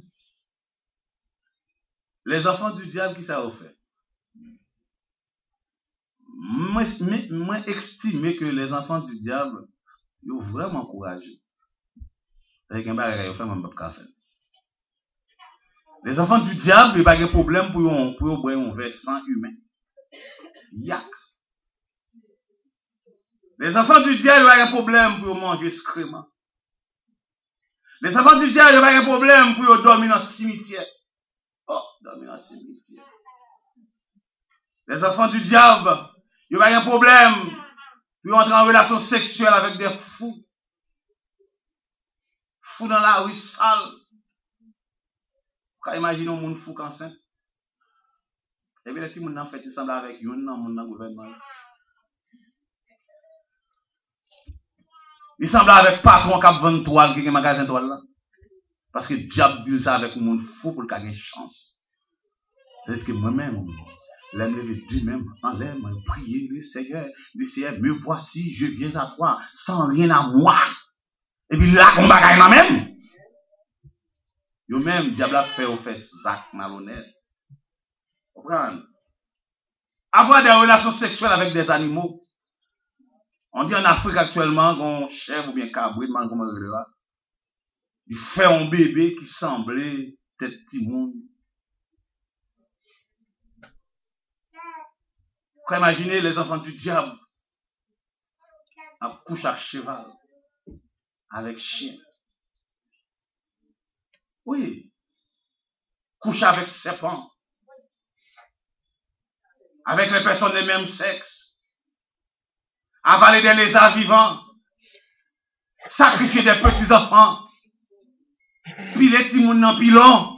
Les enfants du diable, qui ça a fait? Moi, moi, estimé que les enfants du diable, ils ont vraiment courageux. Avec un bagage, ils ont fait même pas de café. Les enfants du diable, ils n'ont pas de problème pour pour boire un verre sans humain. Yak. Les enfants du diable, ils n'ont pas de problème pour manger excrément. Les enfants du diable, ils n'ont pas de problème pour dormir dans le cimetière. Oh, dormir dans le cimetière. Les enfants du diable, ils n'ont pas de problème pour entrer en relation sexuelle avec des fous. Fous dans la rue sale. Quand imaginez un monde fou enceinte. Et bien, les petits gens fait ensemble avec eux, dans le gouvernement. Ils semblent avec patron qui a vingt toiles, qui a un magasin de toiles là. Parce que le diable dit ça avec un monde fou pour qu'il ait une chance. C'est-à-dire que moi-même, l'aime lever du même, en l'aime, prier le Seigneur, le Seigneur, me voici, je viens à toi, sans rien à moi. Et puis là, qu'on bagaille moi-même. Yo même, le diable a fait au fait Zach malhonnête. Vous comprenez? Avoir des relations sexuelles avec des animaux. On dit en Afrique actuellement, qu'on chèvre ou bien cabri, comment on le là. Il fait un bébé qui semblait être petit monde. Vous imaginez les enfants du diable couchent à cheval avec chien. Oui. Couchent avec serpent. Avec les personnes du même sexe. Avaler des lézards vivants. Sacrifier des petits enfants. Piler tout le monde dans pilon.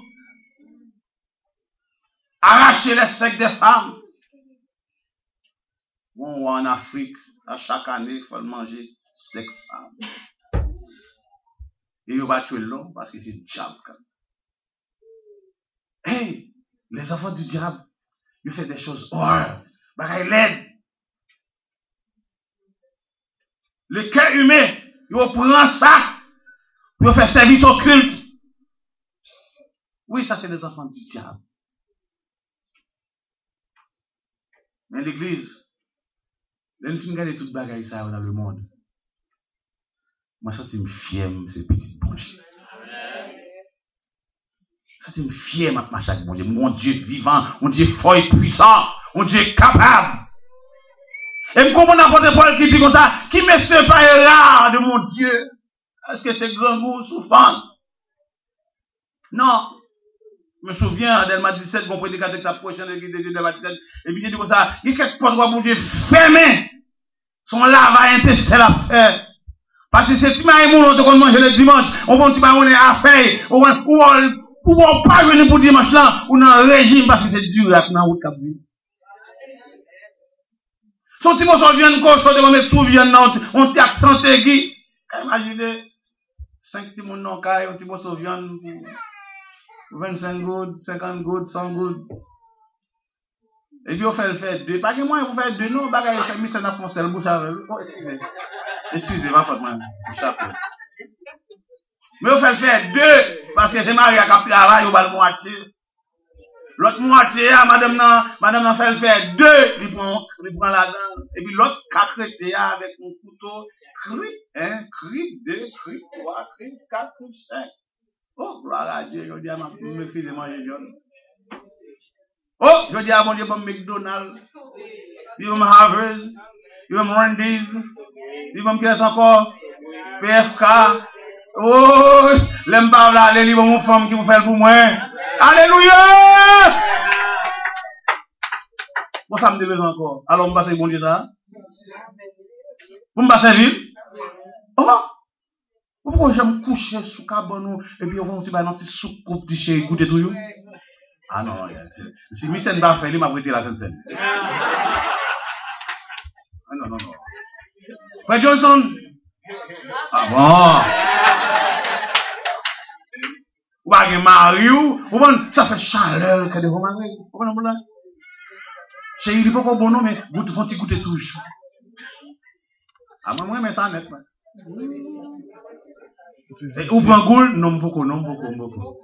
Arracher les secs des femmes. Bon, en Afrique, à chaque année, il faut manger sexe femmes. Et il va tuer l'homme parce que c'est le diable. Hey, les enfants du diable, ils font des choses horreurs. Bagaille l'aide. Le cœur humain, il prend ça. Il fait service au culte. Oui, ça c'est les enfants du diable. Mais l'église, là, nous regardons toutes les bagailles ça dans le monde. Moi, ça c'est une fière, ces petites bouches. Ça c'est une fière, ma chaque bon Dieu. Mon Dieu vivant, mon Dieu fort et puissant, mon Dieu capable. Et me comprends n'importe Paul qui dit comme ça, qui me séparera de mon Dieu? Est-ce que c'est grand goût, souffrance? Non. Je me souviens, Delma dix-sept, bon prédicateur qui s'approche de l'église de Dieu, Delma dix-sept, et puis j'ai dit comme ça, il y a quelques portes pour Dieu fermées. Son lavage intestin à faire. Parce que c'est petit monde qu'on mange le dimanche, on va petit on est à faire, on va pouvoir pas venir pour dimanche là, ou dans un régime parce que c'est dur là, dans la route cap. Son petit morceau vient de cochon, on met tout vient dans, on t'y accent aigu. Imaginez, cinq petits monde non caille, un petit morceau vient vingt-cinq gouttes, cinquante gouttes, cent gouttes. Et puis on fait le faire deux. Pas que moi, vous faites deux, non, bagaille, c'est mis ça dans le seul bouche avec. Oh, excusez. Excusez, ma faute, man. Mais on fait le faire deux, parce que c'est Marie qui a travaillé au bal moitié. L'autre moitié, madame nan, madame nan fait le faire deux, il prend, il prend la dent. Et puis l'autre, quatre traité avec un couteau, cri, un, cri, deux, cri, trois, cri, quatre, cri, cinq. Oh, gloire à Dieu, je dis à ma me fille de manger jaune. Oh, je dis à mon Dieu, pour McDonald's, il va me Harvard, il va me Wendy's, il va me qu'est-ce encore, P F K, oh, l'aime pas là, les livres, mon femme qui vous fait pour moi. Alléluia! Bon, ça me devait encore. Alors, on va passer bon Dieu ça. Vous me passez ville? Oh! Pourquoi j'aime coucher sous cabane et puis on va un petit soucoupe de chez écouter tout? Ah non, si Michel va faire, il m'a prêté la scène. Ah non, non, non. Frère Johnson? Ah bon? Ou pas que Mario, ça fait chaleur que de vous marier. Vous comprenez? Chez il n'est pas bon nom, mais vous devez écouter toujours. Ah, moi, mais ça net. Ou bien goul, non, beaucoup, non, beaucoup, beaucoup.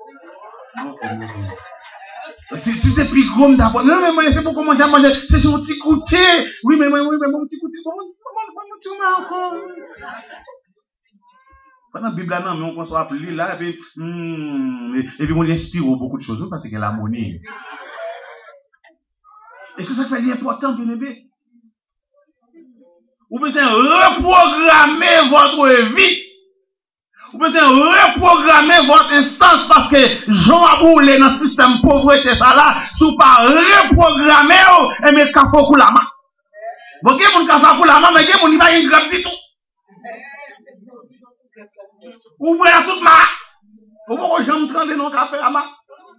Si c'est plus gros d'abord, non, mais moi, c'est pour commencer à manger, c'est sur mon petit côté. Oui, mais moi, oui, mais mon petit côté, comment tu m'as encore? Pendant la Bible, non, mais on pense à appeler là, et puis, et puis, on inspire beaucoup de choses, parce que la monnaie. Et c'est ça qui est important, bien aimé. Vous pouvez reprogrammer votre vie. Vous pouvez reprogrammer votre instance parce que Jean a boulé dans le système pauvreté, ça là, sous pas reprogrammer, et mais qu'à faut la main. Vous voyez, mon café pour la main, mais vous n'y va pas grave du tout. Ouvrez la toute main. Vous voyez, j'aime prendre nos café à main.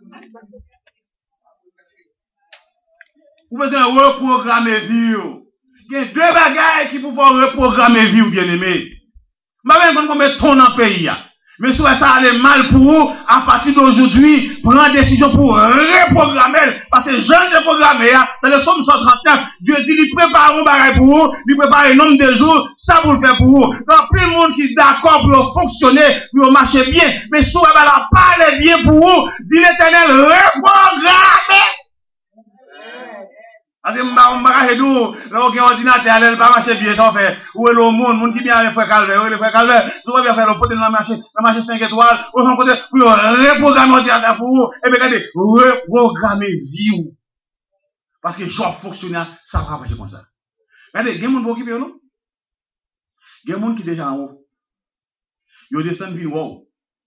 Vous pouvez reprogrammer vie. Il y a deux bagailles qui peuvent reprogrammer vie, bien aimé. Je ne sais pas combien de temps dans le pays. Mais si ça allait mal pour vous, à partir d'aujourd'hui, prendre décision pour reprogrammer. Parce que je ne reprogrammer, dans le Somme cent trente-neuf, Dieu dit, il prépare un bagage pour vous, il prépare un nombre de jours, ça vous le fait pour vous. Donc, plus le monde qui est d'accord pour fonctionner, pour marcher bien, mais si vous n'avez pas les bien pour vous, dit l'Éternel, reprogrammer. Parce que m'a m'a d'où là aucun ordinateur elle pas marcher bien ça fait où est le monde monde qui bien avec frère Calvaire le frère Calvaire nous va bien faire le pote dans marché dans marché cinq étoiles au son côté pour reprogrammer ordinateur pour vous et bien regardez reprogrammer vie Parce que genre fonctionnaire, ça va marcher comme ça. Regardez, il y a des gens qui occupent, non? Il y a des gens qui sont déjà en haut. Ils descendent bien haut.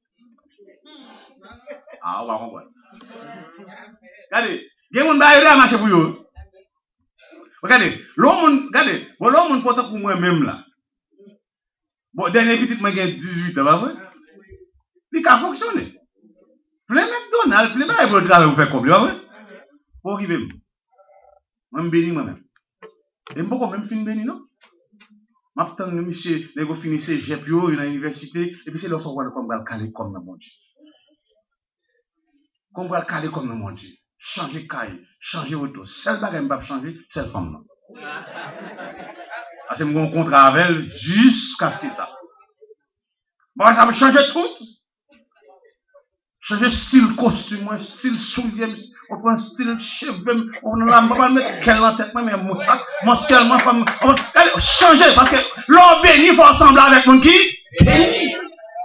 Ah, on va comprendre. Regardez, il y a des gens qui sont marcher pour eux. Regardez, l'homme, regardez, bon, l'homme porte pour moi-même là. Bon, dernier petit, moi j'ai dix-huit ans, pas vrai? Il a fonctionné. Plein McDonald's, plein de vous travail, vous faites combien, pas vrai? Pour qui veut? Moi, je bénis moi-même. Et je ne peux pas même finir béni, non? Je attends que monsieur, vous finissez, j'ai plus haut, à l'université, et puis c'est là qu'on va le caler comme dans mon Dieu. Qu'on va le caler comme dans mon Dieu. Changer de caille, changer auto. Celle là, elle ne va pas changer, c'est le femme. Parce que mon contrat avec elle jusqu'à ce ça. Bon, ça va changer tout. Changer style costume, style soulier, on prend style cheveux, on ne va pas mettre quelle en tête, mais moi, seulement, changer, parce que l'homme béni, il faut ressembler avec mon qui? Béni.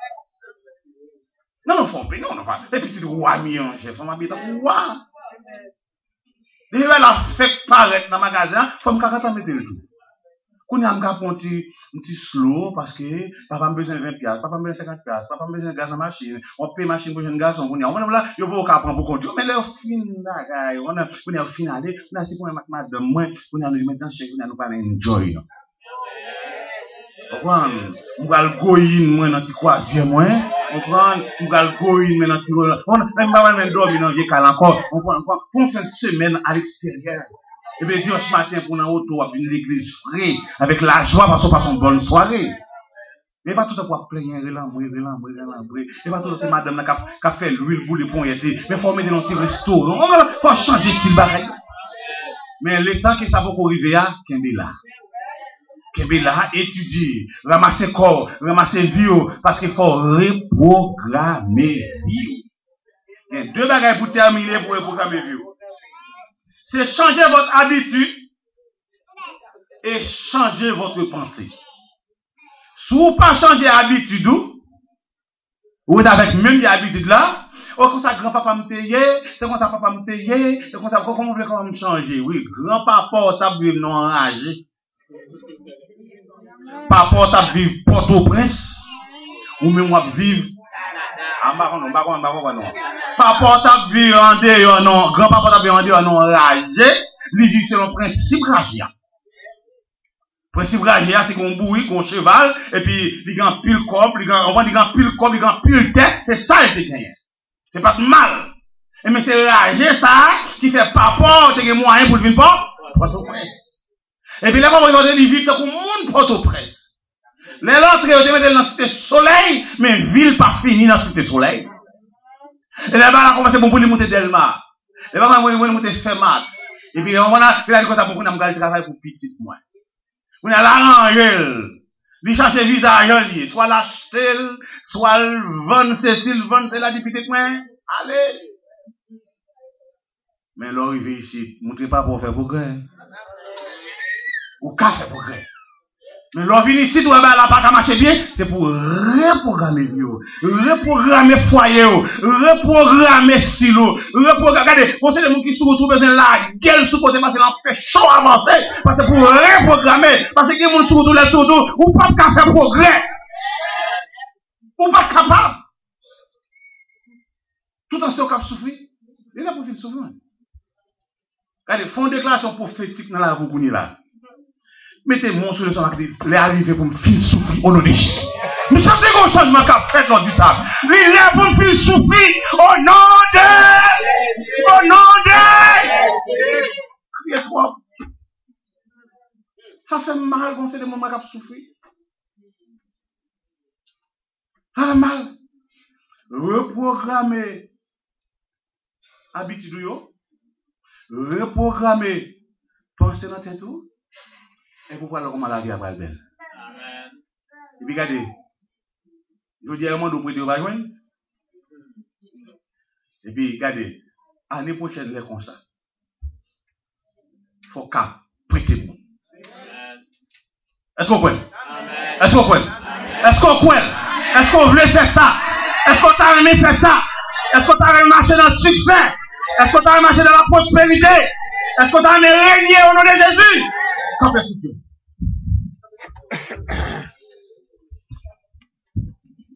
Non, non, faut béni, non, non, pas. Et puis, tu dis, roi, mion, j'ai fait ma bête, roi. Et là, la fait paraître dans le magasin, il faut me caractère mettre le tout. Quand on a un petit slow, parce que papa a besoin de vingt piastres, papa a besoin de cinquante piastres, papa a besoin de gaz dans la machine, on paye machine pour jeune garçon, on a là, il faut qu'on prenne pour compte. Mais là, on finit, on a finalé, on a si pour un madame, moi, on a nous maintenant chez nous, on a nous pas enjoy. On prend, on va le goïne, moi, dans le troisième, moi, on prend, on va le goïne, dans le troisième, on même pas même dormir dans le cal encore, on prend, on fait une semaine à l'extérieur. Et bien, dimanche matin, pour une auto, à l'église frais, avec la joie, parce qu'on passe une bonne soirée. Mais pas tout ça pour plaindre, relambrer, relambrer, relambrer. Et pas tout ça, c'est madame qui a fait l'huile pour les ponts étés. Mais il faut mettre dans un petit restaurant. Il faut changer de style bagaille. Mais le temps que ça va arriver à, Kembe là. Kembe là, étudier, ramasser corps, ramasser bio, parce qu'il faut reprogrammer bio. Il y a deux bagailles pour terminer pour reprogrammer bio. C'est changer votre habitude et changer votre pensée. Si vous ne pas changer l'habitude, vous êtes avec même l'habitude là, oh, comme ça, grand-papa me payait, c'est comme ça, papa me payait, c'est comme ça, comment vous voulez qu'on me changer? Oui, grand-papa, t'as vu non enragé. Papa, t'as vu Port-au-Prince, ou même moi vivre. Ah, baron, non, baron, baron, non. Papa t'a vu en dehors, non. Grand-papa t'a vu en dehors, non, ragé. Lui dit, c'est le principe ragé. Principe ragé, c'est qu'on bouille, qu'on cheval, et puis, il y a un pile corps, il y a un pile corps, il y a un pile tête, c'est ça, le gagné. C'est pas mal. Et mais c'est ragé, ça, qui fait papa, t'as moyen pour le vivre pas, Port-au-Prince. Et puis là, on va regarder les villes, comme monde Port-au-Prince. Les autres, ils mettent dans la cité soleil, mais ville pas finie dans la cité soleil. Et là-bas, on a commencé pour monter Delma. Et là-bas, on a monter Fermat. Et puis, on a fait la chose pour qu'on a gagné le travail pour petit moins. On a l'arranger. Il cherche le visage, soit l'acheter, soit le vendre, Cécile, vendre, c'est la députée moins. Allez. Mais l'arrivée ici, montrez pas pour faire progrès. Ou qu'à faire progrès. Mais l'orvine ici, doit la pas marcher bien, c'est pour reprogrammer bio, reprogrammer foyer, reprogrammer stylo, reprogrammer, regardez, on sait les gens qui sont retrouvés dans la gueule sous côté parce que l'on fait chaud avancer, parce que pour reprogrammer, parce que les gens sont retrouvés sur tout, ou pas capable faire progrès, ou pas capable. Tout en ce cap souffrir, il y a pour faire souffrir. Regardez, font une déclaration prophétique dans la Rougouni là. Mettez-moi sur le son les arrivées pour me faire souffrir au nom de Jésus. Nous sommes des gros changements qu'a fait lors du sable. Les est pour me faire souffrir au nom de au nom de ça fait mal quand c'est des moments qu'a souffrir. Ça fait mal. Reprogrammer habitude yo. Reprogrammer penser dans tête tout. Et pourquoi le comment la vie a pas belle? Amen. Et puis regardez, je dis à un moment où vous va joindre. Et puis regardez, l'année prochaine, les comme ça. Il faut qu'à prêter bon. Est-ce qu'on croit? Est-ce qu'on croit? Est-ce qu'on croit? Est-ce qu'on voulait faire ça? Est-ce qu'on t'a aimé faire ça? Est-ce qu'on t'a aimé marcher dans le succès? Est-ce qu'on t'a aimé marcher dans la prospérité? Est-ce que tu as régné au nom de Jésus? Quand est-ce que